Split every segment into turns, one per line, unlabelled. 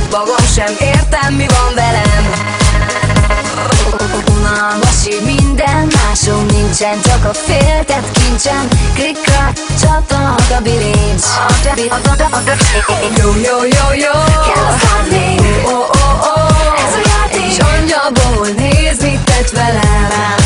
Magam sem értem, mi van velem. Unalmas így minden, másom nincsen, csak a féltett kincsem. Klikra, csattanhat a bilincs. Jó, jó, jó, jó, kell a szádvé. Ez a játék zsongyaból, nézd, mit tett velem.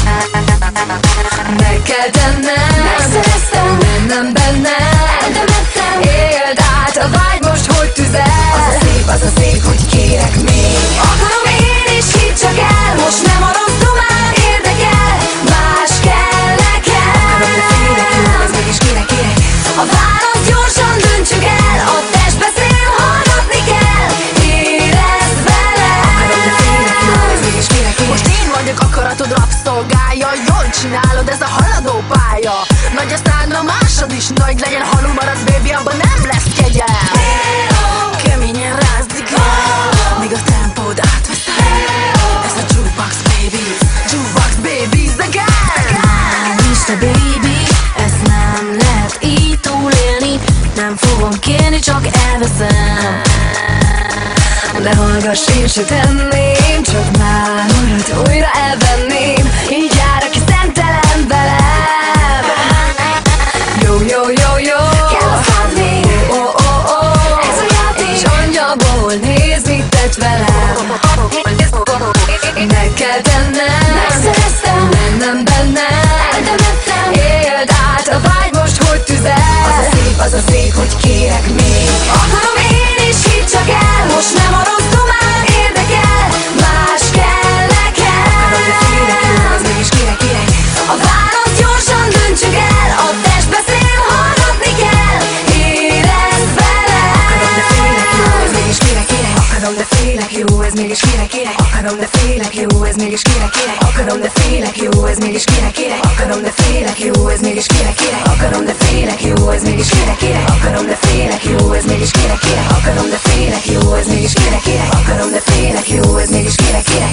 Meg kell tennem, megszereztem, bennem eltemettem. Éld át a vágy most, hogy tüzel. Az a szép, hogy kérek még. Akarom én is, hidd csak el, most nem maradom már, érdekel. Más kell nekem. Akarom, de félek, jó, ez mégis kérek. A választ gyorsan döntsük el, a test beszél, hallgatni kell. Érezd vele. Akarom, de félek, jó, ez mégis kérek.
Most én vagyok akaratod rabszolgája, jól csinálod, ez a haladó pálya. Nagy aztán a másod is nagy legyen, halul maradsz, baby, abban nem lesz kegyelem. Keményen rázd, míg a tempód átveszem. Ez a jukebox, baby, jukebox, baby, again.
Mr. Baby, ezt nem lehet így túlélni. Nem fogom kérni, csak elveszem. De hallgass, én se tenném, csak már marad, újra elvenném. Így jár, aki szemtelen velem. Jó, jó, jó, jó, kell a szádvé. Ez a játék zsongyaból, nézd, mit tett velem. Meg kell tennem, megszereztem, bennem eltemettem. Éld át a vágy most, hogy tüzel. Az a szép, hogy kérek még. Akarom én is, hidd csak el, most nem maradom már, érdekel. Más kell nekem. Akarom, de félek, jó, az mégis kérek. A választ gyorsan döntsük el, a test beszél, hallgatni kell. Érezd vele. Akarom, de félek, jó, ez mégis kérek. Akarom, de félek, jó, ez mégis kérek. Akarom, de félek, jó, ez mégis kérek. Akarom, de félek, jó, ez mégis kérek. Akarom, de félek, jó, ez mégis kérek. Akarom, de félek, jó, ez mégis kérek. Akarom, de félek, jó, ez mégis kérek. Akarom, de félek, jó, ez mégis kérek. Akarom, de félek, jó, ez mégis kérek.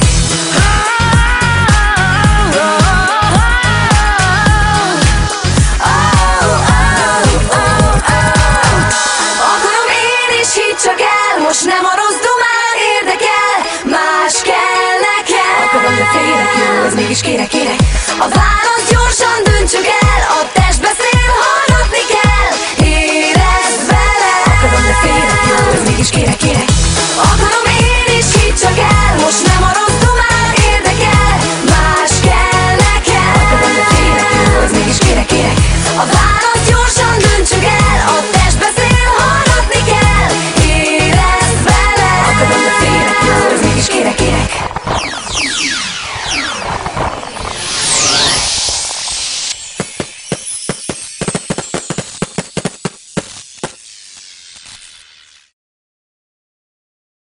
Akarom én is, hidd csak el, most nem maradom már, érdekel. Más kell nekem. Akarom, de félek, jó, ez mégis kérek. A